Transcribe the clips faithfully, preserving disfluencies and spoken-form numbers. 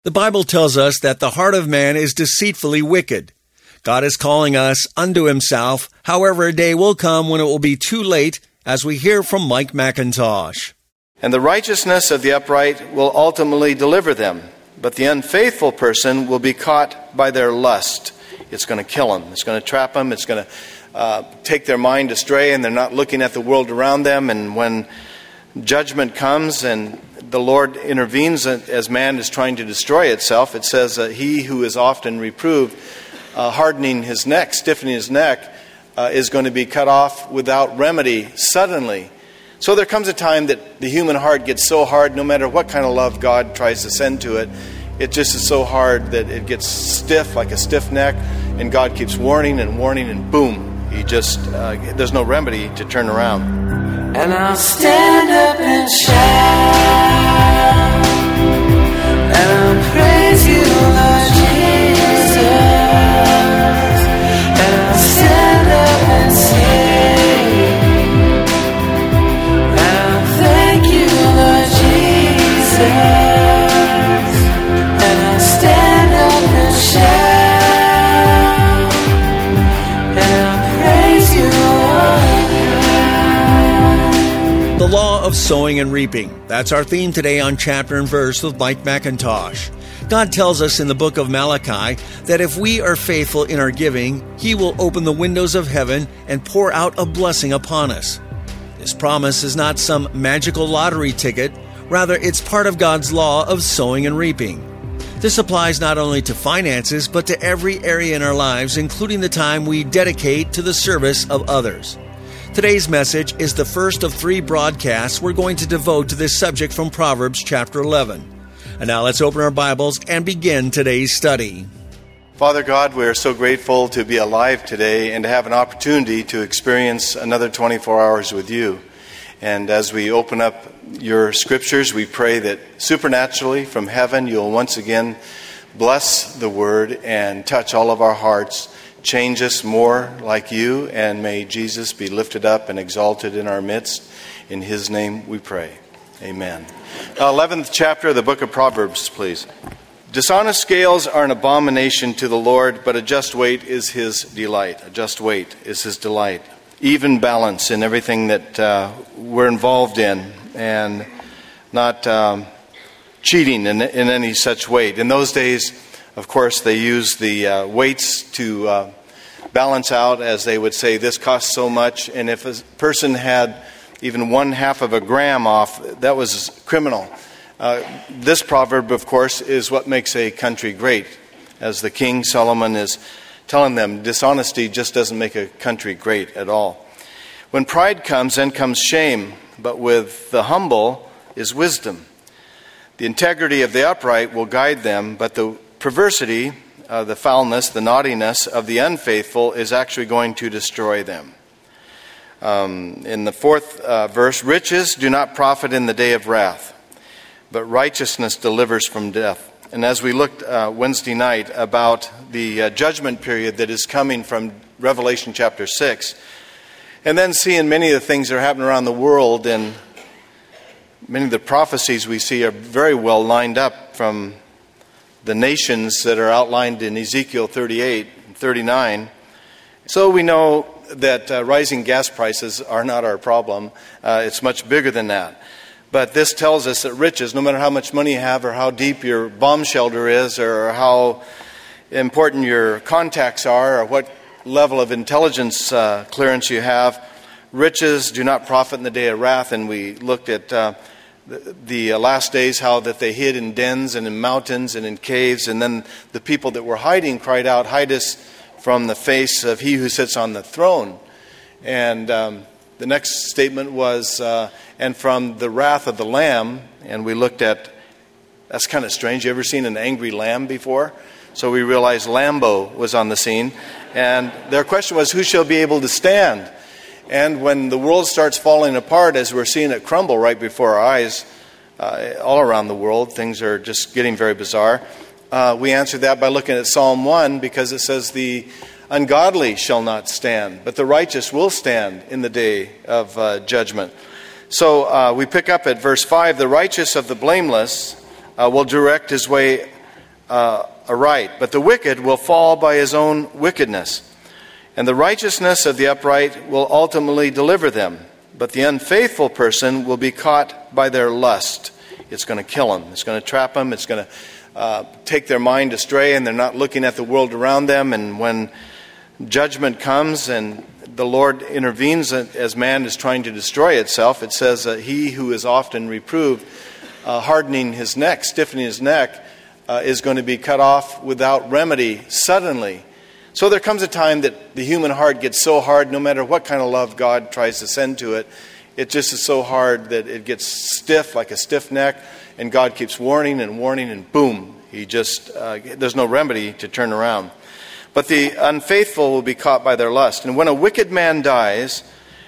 The Bible tells us that the heart of man is deceitfully wicked. God is calling us unto himself. However, a day will come when it will be too late, as we hear from Mike McIntosh. And the righteousness of the upright will ultimately deliver them, but the unfaithful person will be caught by their lust. It's going to kill them. It's going to trap them. It's going to uh, take their mind astray, and they're not looking at the world around them. And when judgment comes and the Lord intervenes as man is trying to destroy itself, it says that he who is often reproved, uh, hardening his neck, stiffening his neck, uh, is going to be cut off without remedy suddenly. So there comes a time that the human heart gets so hard, no matter what kind of love God tries to send to it, it just is so hard that it gets stiff, like a stiff neck, and God keeps warning and warning, and boom, he just, uh, there's no remedy to turn around. And I'll stand up and shout, and I'll praise you, Lord Jesus. And I'll stand up and sing, and I'll thank you, Lord Jesus. And I'll stand up and shout, and I'll praise you, Lord. The law of sowing and reaping. That's our theme today on Chapter and Verse with Mike McIntosh. God tells us in the book of Malachi that if we are faithful in our giving, He will open the windows of heaven and pour out a blessing upon us. This promise is not some magical lottery ticket. Rather, it's part of God's law of sowing and reaping. This applies not only to finances, but to every area in our lives, including the time we dedicate to the service of others. Today's message is the first of three broadcasts we're going to devote to this subject from Proverbs chapter eleven. And now let's open our Bibles and begin today's study. Father God, we are so grateful to be alive today and to have an opportunity to experience another twenty-four hours with you. And as we open up your scriptures, we pray that supernaturally from heaven you'll once again bless the word and touch all of our hearts. Change us more like you, and may Jesus be lifted up and exalted in our midst. In his name we pray. Amen. eleventh chapter of the book of Proverbs, please. Dishonest scales are an abomination to the Lord, but a just weight is his delight. A just weight is his delight. Even balance in everything that uh, we're involved in, and not um, cheating in, in any such weight. In those days, of course, they used the uh, weights to uh, balance out, as they would say, this costs so much. And if a person had even one half of a gram off, that was criminal. Uh, this proverb, of course, is what makes a country great. As the King Solomon is telling them, dishonesty just doesn't make a country great at all. When pride comes, then comes shame, but with the humble is wisdom. The integrity of the upright will guide them, but the perversity, uh, the foulness, the naughtiness of the unfaithful is actually going to destroy them. Um, in the fourth uh, verse, riches do not profit in the day of wrath, but righteousness delivers from death. And as we looked uh, Wednesday night about the uh, judgment period that is coming from Revelation chapter six, and then seeing many of the things that are happening around the world, and many of the prophecies we see are very well lined up from the nations that are outlined in Ezekiel thirty-eight and thirty-nine. So we know that uh, rising gas prices are not our problem. Uh, it's much bigger than that. But this tells us that riches, no matter how much money you have or how deep your bomb shelter is or how important your contacts are or what level of intelligence uh, clearance you have, riches do not profit in the day of wrath. And we looked at uh, the, the last days, how that they hid in dens and in mountains and in caves. And then the people that were hiding cried out, hide us from the face of he who sits on the throne. And um, the next statement was, uh, and from the wrath of the Lamb. And we looked at, that's kind of strange. You ever seen an angry lamb before? So we realized Lambo was on the scene. And their question was, who shall be able to stand? And when the world starts falling apart, as we're seeing it crumble right before our eyes, uh, all around the world, things are just getting very bizarre. Uh, we answered that by looking at Psalm one, because it says the ungodly shall not stand, but the righteous will stand in the day of uh, judgment. So uh, we pick up at verse five, the righteous of the blameless uh, will direct his way uh, aright, but the wicked will fall by his own wickedness. And the righteousness of the upright will ultimately deliver them, but the unfaithful person will be caught by their lust. It's going to kill them. It's going to trap them. It's going to uh, take their mind astray, and they're not looking at the world around them. And when judgment comes and the Lord intervenes as man is trying to destroy itself, it says that he who is often reproved, uh, hardening his neck, stiffening his neck, uh, is going to be cut off without remedy suddenly. So there comes a time that the human heart gets so hard, no matter what kind of love God tries to send to it, it just is so hard that it gets stiff, like a stiff neck, and God keeps warning and warning, and boom, he just uh, there's no remedy to turn around. But the unfaithful will be caught by their lust. And when a wicked man dies,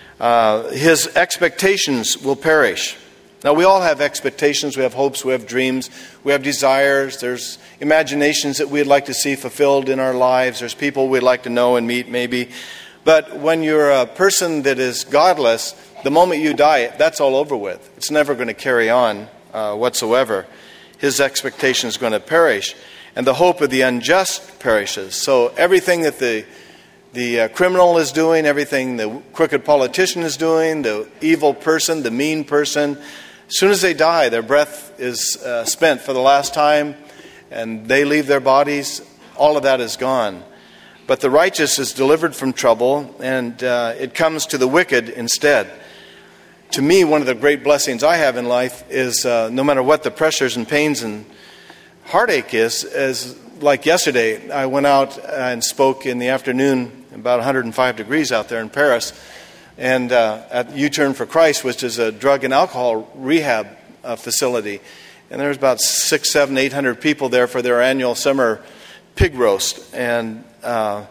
uh, his expectations will perish. Now, we all have expectations, we have hopes, we have dreams, we have desires, there's imaginations that we'd like to see fulfilled in our lives, there's people we'd like to know and meet maybe. But when you're a person that is godless, the moment you die, that's all over with. It's never going to carry on uh, whatsoever. His expectation is going to perish. And the hope of the unjust perishes. So everything that the the uh, criminal is doing, everything the crooked politician is doing, the evil person, the mean person, as soon as they die, their breath is uh, spent for the last time, and they leave their bodies, all of that is gone. But the righteous is delivered from trouble, and uh, it comes to the wicked instead. To me, one of the great blessings I have in life is uh, no matter what the pressures and pains and heartache is, is like yesterday, I went out and spoke in the afternoon, about one hundred five degrees out there in Paris, and uh, at U-Turn for Christ, which is a drug and alcohol rehab uh, facility. And there was about six, seven, eight hundred people there for their annual summer pig roast. And uh,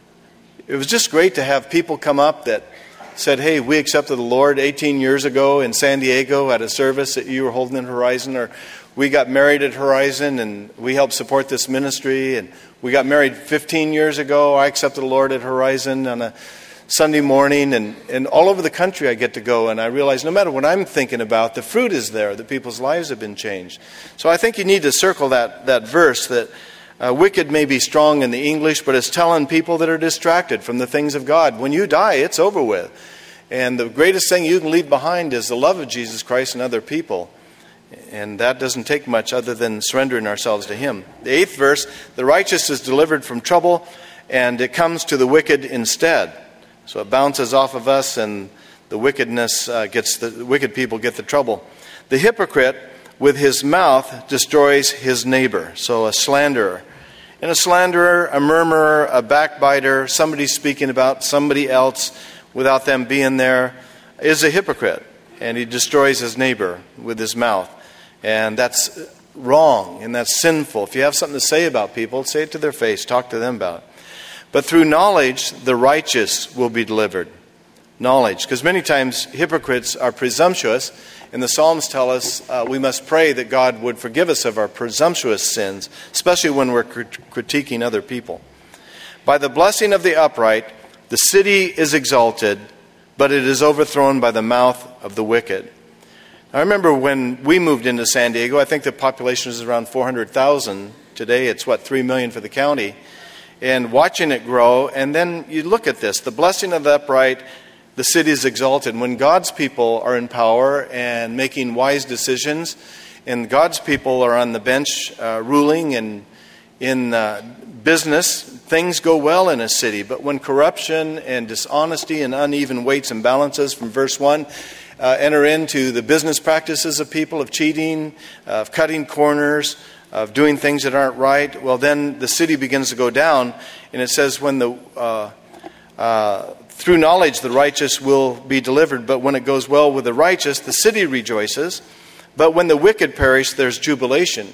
it was just great to have people come up that said, hey, we accepted the Lord eighteen years ago in San Diego at a service that you were holding at Horizon, or we got married at Horizon and we helped support this ministry, and we got married fifteen years ago. I accepted the Lord at Horizon on a Sunday morning, and, and all over the country I get to go, and I realize no matter what I'm thinking about, the fruit is there, that people's lives have been changed. So I think you need to circle that, that verse that uh, wicked may be strong in the English, but it's telling people that are distracted from the things of God. When you die, it's over with. And the greatest thing you can leave behind is the love of Jesus Christ and other people. And that doesn't take much other than surrendering ourselves to Him. The eighth verse, the righteous is delivered from trouble, and it comes to the wicked instead. So it bounces off of us, and the wickedness uh, gets the, the wicked people get the trouble. The hypocrite with his mouth destroys his neighbor. So a slanderer. And a slanderer, a murmurer, a backbiter, somebody speaking about somebody else without them being there, is a hypocrite. And he destroys his neighbor with his mouth. And that's wrong, and that's sinful. If you have something to say about people, say it to their face, talk to them about it. But through knowledge, the righteous will be delivered. Knowledge. Because many times hypocrites are presumptuous, and the Psalms tell us uh, we must pray that God would forgive us of our presumptuous sins, especially when we're crit- critiquing other people. By the blessing of the upright, the city is exalted, but it is overthrown by the mouth of the wicked. I remember when we moved into San Diego, I think the population was around four hundred thousand. Today it's, what, three million for the county. And watching it grow, and then you look at this, the blessing of the upright, the city is exalted. When God's people are in power and making wise decisions, and God's people are on the bench uh, ruling and in uh, business, things go well in a city. But when corruption and dishonesty and uneven weights and balances from verse one uh, enter into the business practices of people, of cheating, of cutting corners, of doing things that aren't right, well, then the city begins to go down. And it says, when the uh, uh, through knowledge the righteous will be delivered, but when it goes well with the righteous, the city rejoices. But when the wicked perish, there's jubilation.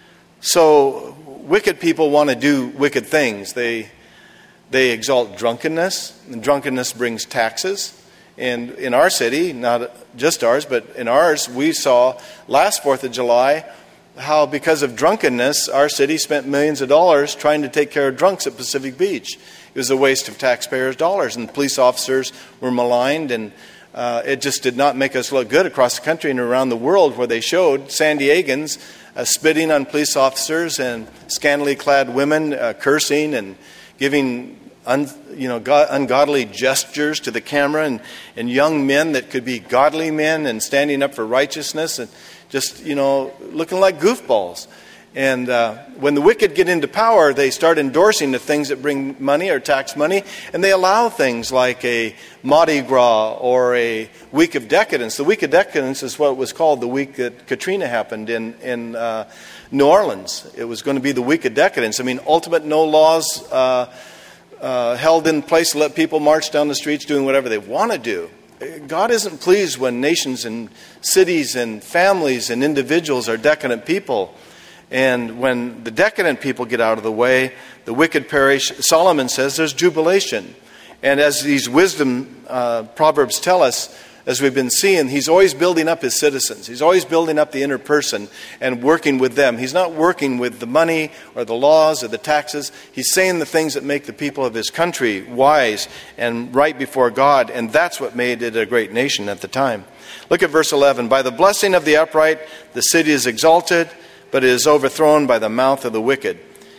So wicked people want to do wicked things. They they exalt drunkenness, and drunkenness brings taxes. And in our city, not just ours, but in ours, we saw last fourth of July how because of drunkenness, our city spent millions of dollars trying to take care of drunks at Pacific Beach. It was a waste of taxpayers' dollars, and police officers were maligned, and Uh, it just did not make us look good across the country and around the world, where they showed San Diegans uh, spitting on police officers and scantily clad women uh, cursing and giving un, you know go- ungodly gestures to the camera, and, and young men that could be godly men and standing up for righteousness and just you know looking like goofballs. And uh, when the wicked get into power, they start endorsing the things that bring money or tax money, and they allow things like a Mardi Gras or a Week of Decadence. The Week of Decadence is what was called the week that Katrina happened in, in uh, New Orleans. It was going to be the Week of Decadence. I mean, ultimate no laws uh, uh, held in place to let people march down the streets doing whatever they want to do. God isn't pleased when nations and cities and families and individuals are decadent people. And when the decadent people get out of the way, the wicked perish. Solomon says there's jubilation. And as these wisdom uh, proverbs tell us, as we've been seeing, he's always building up his citizens. He's always building up the inner person and working with them. He's not working with the money or the laws or the taxes. He's saying the things that make the people of his country wise and right before God. And that's what made it a great nation at the time. Look at verse eleven. By the blessing of the upright, the city is exalted, but it is overthrown by the mouth of the wicked.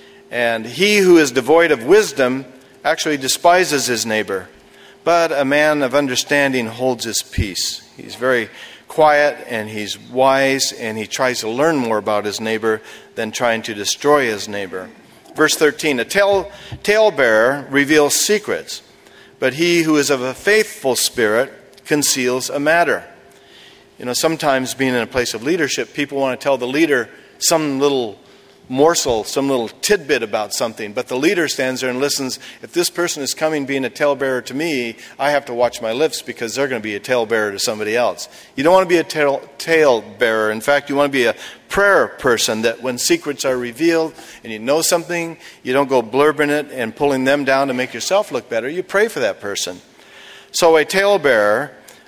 And he who is devoid of wisdom actually despises his neighbor, but a man of understanding holds his peace. He's very quiet and he's wise, and he tries to learn more about his neighbor than trying to destroy his neighbor. Verse thirteen, a tale, talebearer reveals secrets, but he who is of a faithful spirit conceals a matter. You know, sometimes being in a place of leadership, people want to tell the leader some little morsel, some little tidbit about something. But the leader stands there and listens. If this person is coming being a talebearer to me, I have to watch my lips, because they're going to be a talebearer to somebody else. You don't want to be a tale, talebearer. In fact, you want to be a prayer person, that when secrets are revealed and you know something, you don't go blurbing it and pulling them down to make yourself look better. You pray for that person. So a talebearer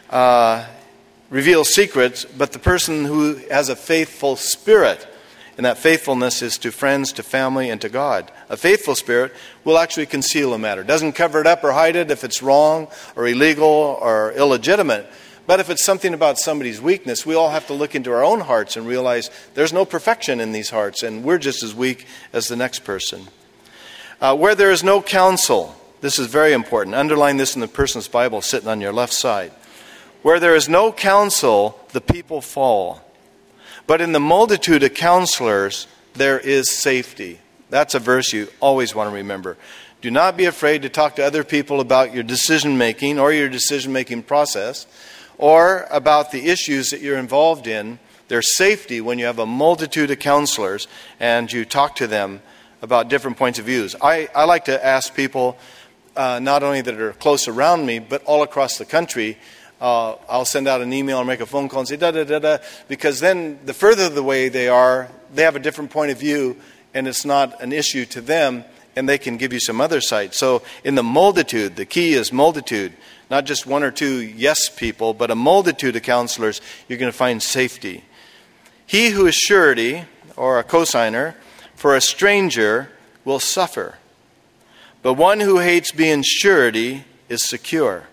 uh, reveals secrets, but the person who has a faithful spirit, and that faithfulness is to friends, to family, and to God. A faithful spirit will actually conceal a matter. Doesn't cover it up or hide it if it's wrong or illegal or illegitimate. But if it's something about somebody's weakness, we all have to look into our own hearts and realize there's no perfection in these hearts, and we're just as weak as the next person. Uh, where there is no counsel, this is very important. Underline this in the person's Bible sitting on your left side. Where there is no counsel, the people fall. But in the multitude of counselors, there is safety. That's a verse you always want to remember. Do not be afraid to talk to other people about your decision-making or your decision-making process, or about the issues that you're involved in. There's safety when you have a multitude of counselors and you talk to them about different points of views. I, I like to ask people, uh, not only that are close around me, but all across the country. Uh, I'll send out an email or make a phone call and say da-da-da-da, because then the further the way they are, they have a different point of view, and it's not an issue to them, and they can give you some other sight. So in the multitude, the key is multitude, not just one or two yes people, but a multitude of counselors, you're going to find safety. He who is surety, or a cosigner, for a stranger will suffer, but one who hates being surety is secure.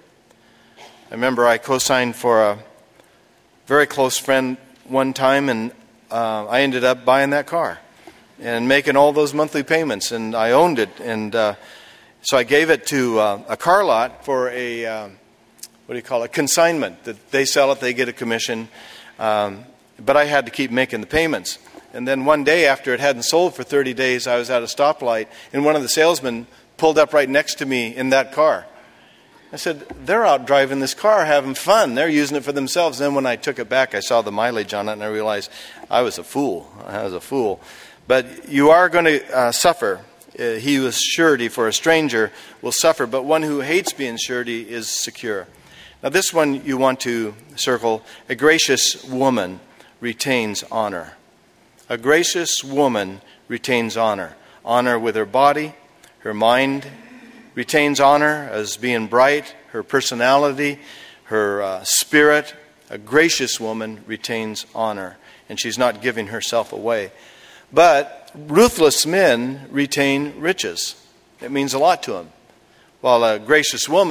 I remember I co-signed for a very close friend one time, and uh, I ended up buying that car and making all those monthly payments, and I owned it. And uh, so I gave it to uh, a car lot for a, uh, what do you call it, consignment. That they sell it, they get a commission, um, but I had to keep making the payments. And then one day, after it hadn't sold for thirty days, I was at a stoplight, and one of the salesmen pulled up right next to me in that car. I said, they're out driving this car, having fun. They're using it for themselves. Then when I took it back, I saw the mileage on it, and I realized I was a fool. I was a fool. But you are going to uh, suffer. Uh, he who is surety for a stranger will suffer, but one who hates being surety is secure. Now this one you want to circle. A gracious woman retains honor. A gracious woman retains honor. Honor with her body, her mind retains honor as being bright, her personality, her uh, spirit. A gracious woman retains honor, and she's not giving herself away. But ruthless men retain riches. It means a lot to them. While a gracious woman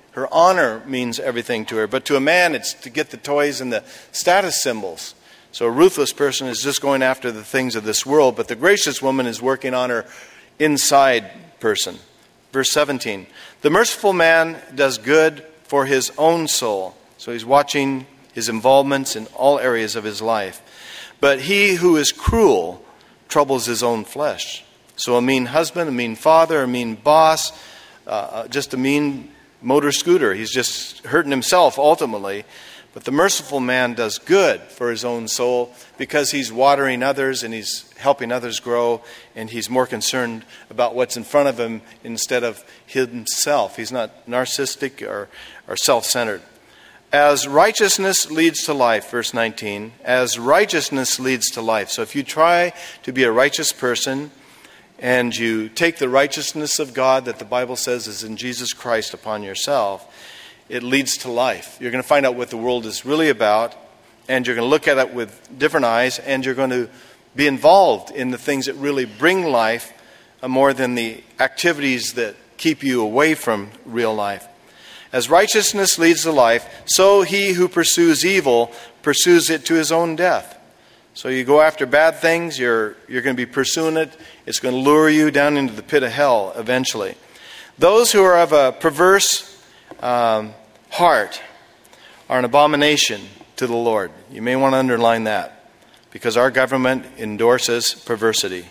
Her honor means everything to her. But to a man, it's to get the toys and the status symbols. So a ruthless person is just going after the things of this world, but the gracious woman is working on her inside person. Verse seventeen, the merciful man does good for his own soul. So he's watching his involvements in all areas of his life. But he who is cruel troubles his own flesh. So a mean husband, a mean father, a mean boss, uh, just a mean motor scooter. He's just hurting himself ultimately. But the merciful man does good for his own soul because he's watering others and he's helping others grow, and he's more concerned about what's in front of him instead of himself. He's not narcissistic or, or self-centered. As righteousness leads to life, verse nineteen, as righteousness leads to life. So if you try to be a righteous person and you take the righteousness of God that the Bible says is in Jesus Christ upon yourself, it leads to life. You're going to find out what the world is really about, and you're going to look at it with different eyes, and you're going to be involved in the things that really bring life uh, more than the activities that keep you away from real life. As righteousness leads to life, so he who pursues evil pursues it to his own death. So you go after bad things, you're, you're going to be pursuing it. It's going to lure you down into the pit of hell eventually. Those who are of a perverse um, heart are an abomination to the Lord. You may want to underline that, because our government endorses perversity.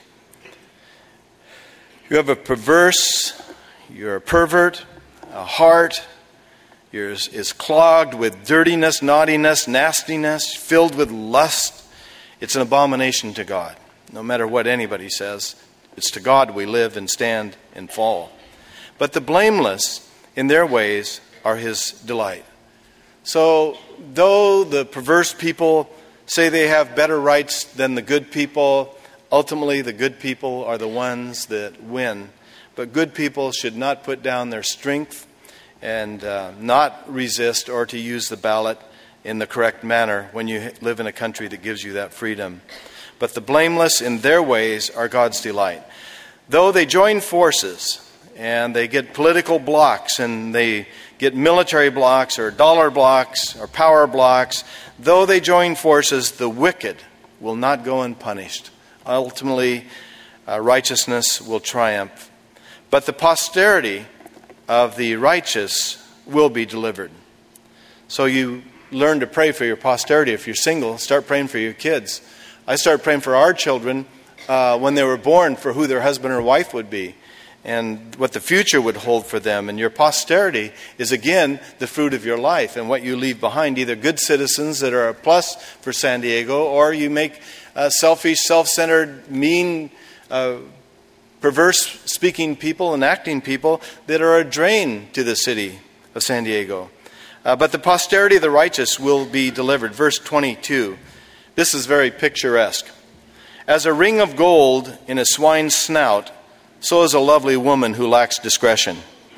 You have a perverse, you're a pervert, a heart yours is clogged with dirtiness, naughtiness, nastiness, filled with lust. It's an abomination to God. No matter what anybody says, it's to God we live and stand and fall. But the blameless in their ways are his delight. So though the perverse people say they have better rights than the good people, ultimately the good people are the ones that win. But good people should not put down their strength and uh, not resist or to use the ballot in the correct manner when you live in a country that gives you that freedom. But the blameless in their ways are God's delight. Though they join forces and they get political blocks and they get military blocks or dollar blocks or power blocks, though they join forces, the wicked will not go unpunished. Ultimately, uh, righteousness will triumph. But the posterity of the righteous will be delivered. So you learn to pray for your posterity. If you're single, start praying for your kids. I started praying for our children uh, when they were born, for who their husband or wife would be and what the future would hold for them. And your posterity is, again, the fruit of your life and what you leave behind, either good citizens that are a plus for San Diego, or you make uh, selfish, self-centered, mean, uh, perverse speaking people and acting people that are a drain to the city of San Diego. Uh, but the posterity of the righteous will be delivered. Verse twenty-two. This is very picturesque. As a ring of gold in a swine's snout, so is a lovely woman who lacks discretion.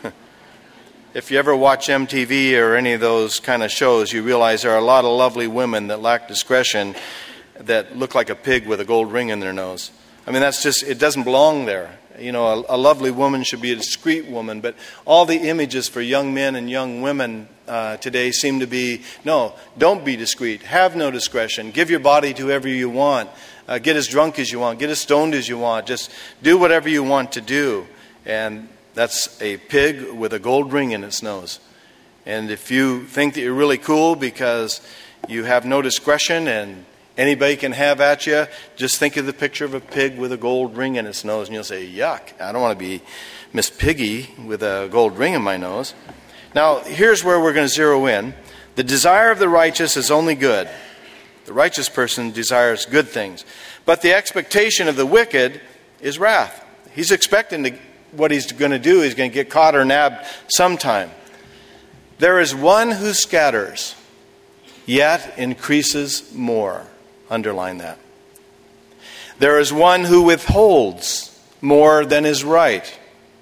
If you ever watch M T V or any of those kind of shows, you realize there are a lot of lovely women that lack discretion that look like a pig with a gold ring in their nose. I mean, that's just, it doesn't belong there. You know, a, a lovely woman should be a discreet woman. But all the images for young men and young women uh, today seem to be, no, don't be discreet. Have no discretion. Give your body to whoever you want. Uh, get as drunk as you want. Get as stoned as you want. Just do whatever you want to do. And that's a pig with a gold ring in its nose. And if you think that you're really cool because you have no discretion and anybody can have at you, just think of the picture of a pig with a gold ring in its nose and you'll say, yuck, I don't want to be Miss Piggy with a gold ring in my nose. Now, here's where we're going to zero in. The desire of the righteous is only good. The righteous person desires good things. But the expectation of the wicked is wrath. He's expecting to, what he's going to do, he's going to get caught or nabbed sometime. There is one who scatters, yet increases more. Underline that. There is one who withholds more than is right.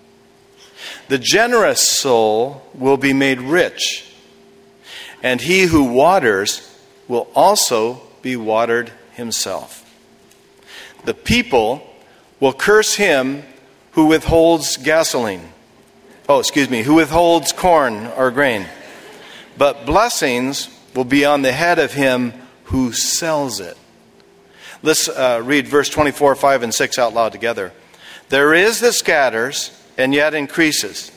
The generous soul will be made rich, and he who waters will also be watered himself. The people will curse him who withholds gasoline, oh, excuse me, who withholds corn or grain. But blessings will be on the head of him who sells it. Let's uh, read verse twenty-four, five, and six out loud together. There is that scatters and yet increases,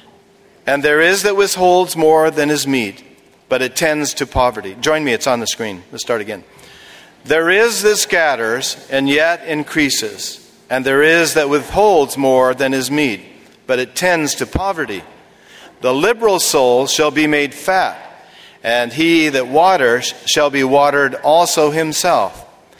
and there is that withholds more than is meet, but it tends to poverty. Join me, it's on the screen. Let's start again. There is that scatters and yet increases, and there is that withholds more than is meet, but it tends to poverty. The liberal soul shall be made fat, and he that waters shall be watered also himself.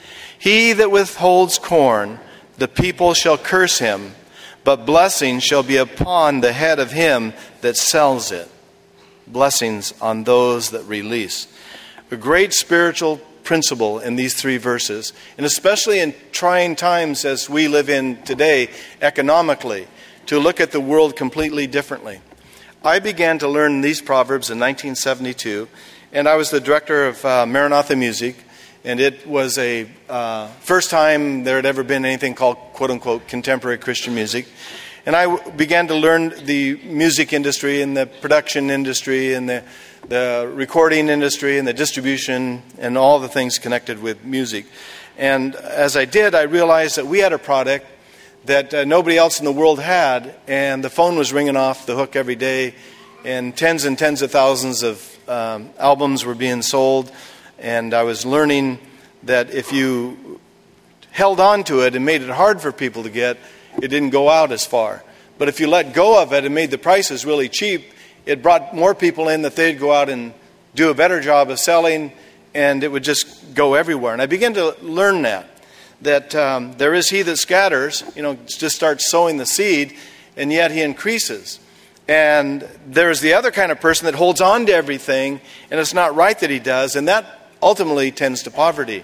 He that withholds corn, the people shall curse him, but blessing shall be upon the head of him that sells it. Blessings on those that release. A great spiritual principle in these three verses, and especially in trying times as we live in today economically, to look at the world completely differently. I began to learn these proverbs in nineteen seventy-two, and I was the director of uh, Maranatha Music, and it was a uh, first time there had ever been anything called quote-unquote contemporary Christian music. And I w- began to learn the music industry and the production industry and the, the recording industry and the distribution and all the things connected with music. And as I did, I realized that we had a product that uh, nobody else in the world had, and the phone was ringing off the hook every day, and tens and tens of thousands of um, albums were being sold. And I was learning that if you held on to it and made it hard for people to get, it didn't go out as far. But if you let go of it and made the prices really cheap, it brought more people in that they'd go out and do a better job of selling, and it would just go everywhere. And I began to learn that, that um, there is he that scatters, you know, just starts sowing the seed, and yet he increases. And there's the other kind of person that holds on to everything, and it's not right that he does, and that ultimately tends to poverty.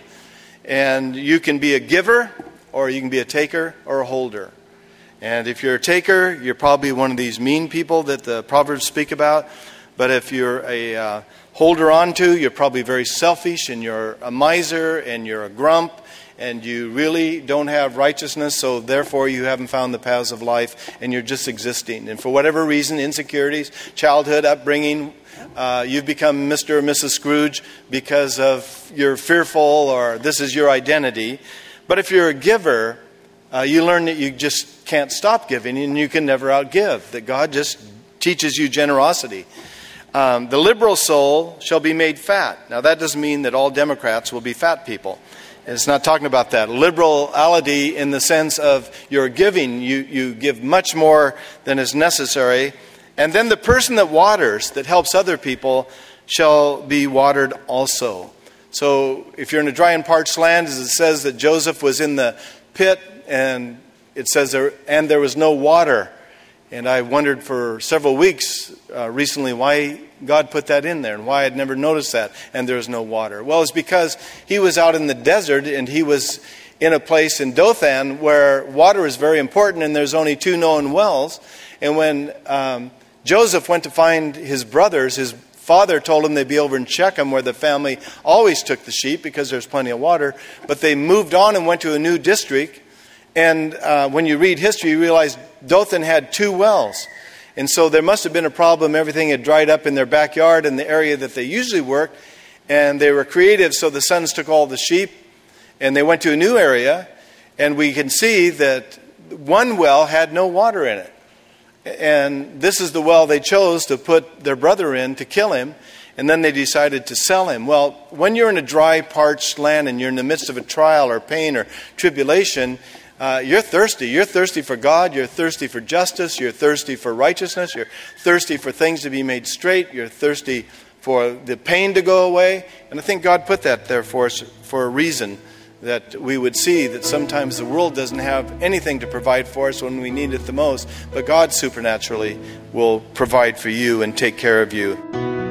And you can be a giver, or you can be a taker or a holder. And if you're a taker, you're probably one of these mean people that the Proverbs speak about. But if you're a uh, holder on to, you're probably very selfish, and you're a miser, and you're a grump, and you really don't have righteousness, so therefore you haven't found the paths of life, and you're just existing. And for whatever reason, insecurities, childhood, upbringing, uh, you've become Mister or Missus Scrooge because of you're fearful, or this is your identity. But if you're a giver, uh, you learn that you just can't stop giving, and you can never outgive, that God just teaches you generosity. Um, the liberal soul shall be made fat. Now that doesn't mean that all Democrats will be fat people. It's not talking about that. Liberality in the sense of your giving, you, you give much more than is necessary. And then the person that waters, that helps other people, shall be watered also. So if you're in a dry and parched land, as it says that Joseph was in the pit, and it says there, and there was no water. And I wondered for several weeks uh, recently why God put that in there and why I'd never noticed that, and there was no water. Well, it's because he was out in the desert, and he was in a place in Dothan where water is very important, and there's only two known wells. And when um, Joseph went to find his brothers, his father told him they'd be over in Shechem, where the family always took the sheep because there's plenty of water. But they moved on and went to a new district. And uh, when you read history, you realize Dothan had two wells. And so there must have been a problem. Everything had dried up in their backyard in the area that they usually worked. And they were creative, so the sons took all the sheep and they went to a new area. And we can see that one well had no water in it. And this is the well they chose to put their brother in to kill him. And then they decided to sell him. Well, when you're in a dry, parched land and you're in the midst of a trial or pain or tribulation, Uh, you're thirsty. You're thirsty for God. You're thirsty for justice. You're thirsty for righteousness. You're thirsty for things to be made straight. You're thirsty for the pain to go away. And I think God put that there for us for a reason, that we would see that sometimes the world doesn't have anything to provide for us when we need it the most, but God supernaturally will provide for you and take care of you.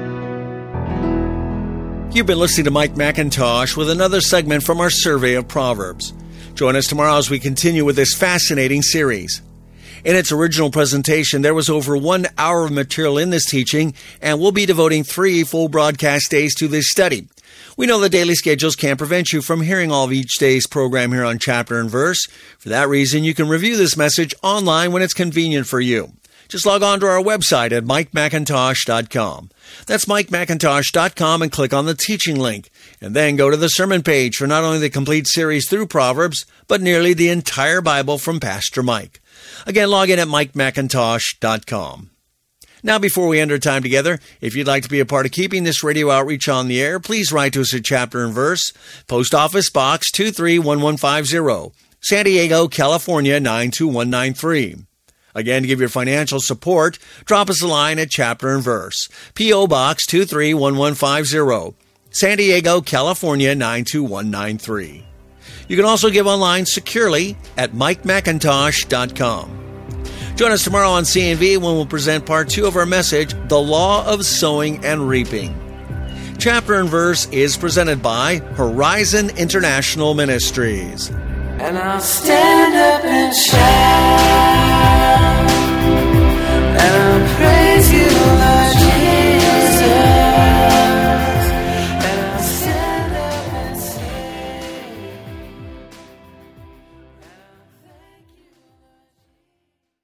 You've been listening to Mike McIntosh with another segment from our survey of Proverbs. Join us tomorrow as we continue with this fascinating series. In its original presentation, there was over one hour of material in this teaching, and we'll be devoting three full broadcast days to this study. We know the daily schedules can't prevent you from hearing all of each day's program here on Chapter and Verse. For that reason, you can review this message online when it's convenient for you. Just log on to our website at mike macintosh dot com. That's mike macintosh dot com and click on the teaching link. And then go to the sermon page for not only the complete series through Proverbs, but nearly the entire Bible from Pastor Mike. Again, log in at mike macintosh dot com. Now, before we end our time together, if you'd like to be a part of keeping this radio outreach on the air, please write to us at Chapter and Verse, Post Office Box two three one one five zero, San Diego, California nine two one nine three. Again, to give your financial support, drop us a line at Chapter and Verse, P O. Box two three one one five zero, San Diego, California nine two one nine three. You can also give online securely at mike macintosh dot com. Join us tomorrow on C N V when we'll present part two of our message, The Law of Sowing and Reaping. Chapter and Verse is presented by Horizon International Ministries. And I'll stand up and shout.